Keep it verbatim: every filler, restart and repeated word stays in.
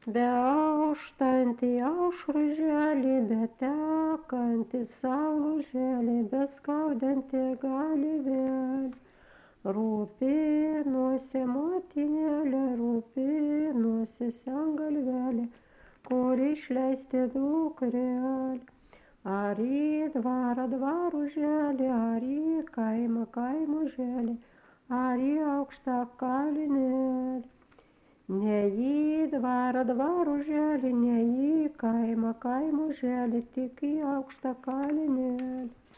Beauštanti aušružėlė, betekanti saulužėlė, beskaudanti galvėlė. Rūpinosi motinėlė, rūpinosi sengalvelė, kur išleisti dukrelį. Ar į dvarą dvaružėlį, ar į kaimą kaimužėlį, ar į aukštą kalinėlį. Ne į dvarą dvaružėlį, ne į kaimą kaimužėlį, tik į aukštą kalinėlį.